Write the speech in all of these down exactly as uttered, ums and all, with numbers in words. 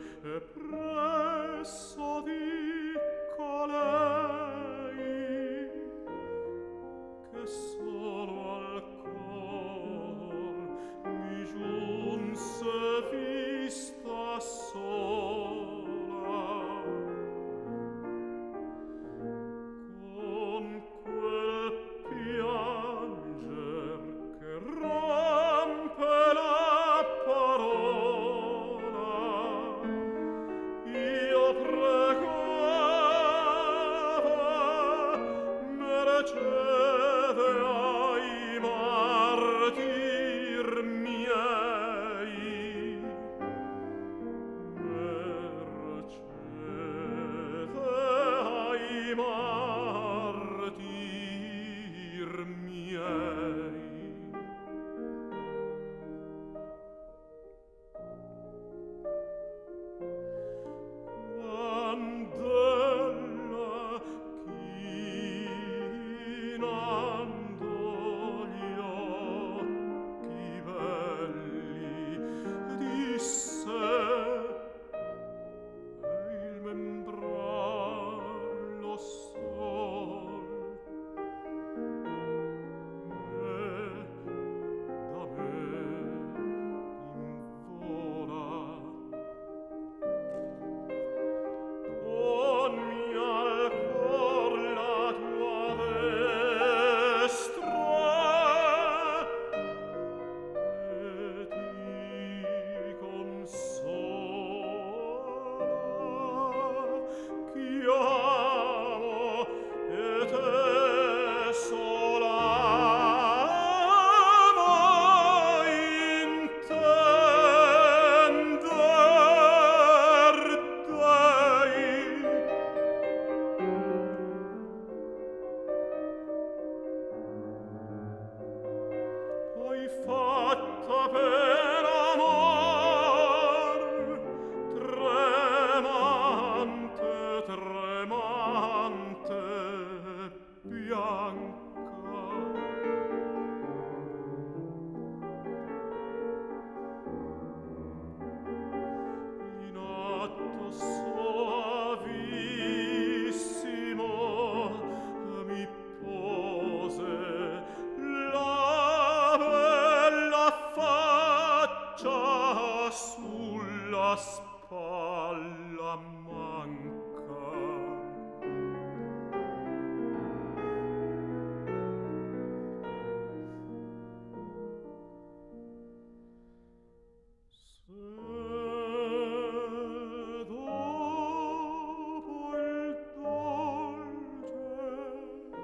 e presso dica lei che solo al cor mi giunse vista sola con quel pianger che rompe la parola. Io pregava mercede ai martir miei, mercede ai martir miei. Quand'ella chinando gli occhi belli disse e il membrar lo sol me da me invola. Donni al cor la tua destra e ti consola. Chiamo e te sola amo intender dei. Poi fatta per amor tremante, tremante, bianca, in atto soavissimo mi pose la bella faccia sulla spalla manca. Se dopo il dolce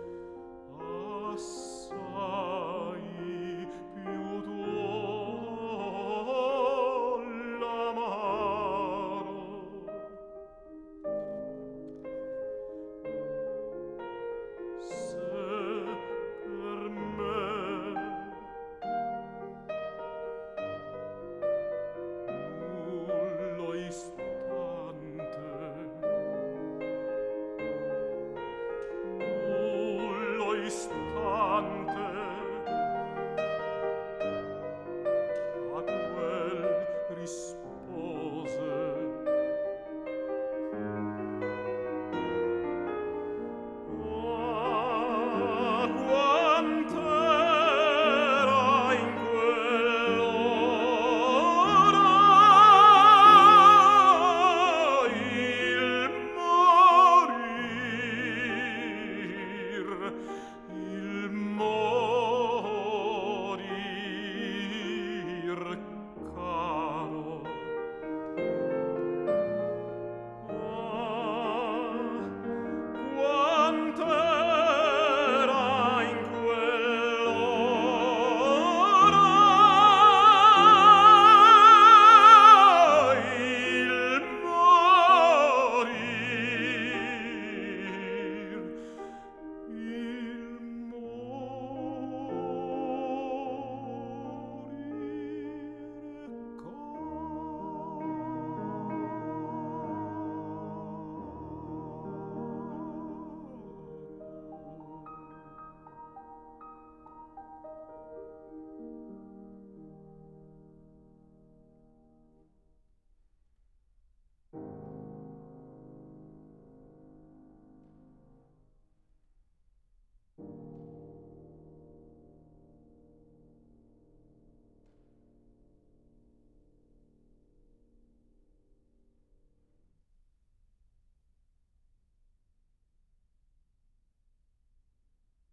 assai più duol l'amaro, se per me nullo istante, nullo istante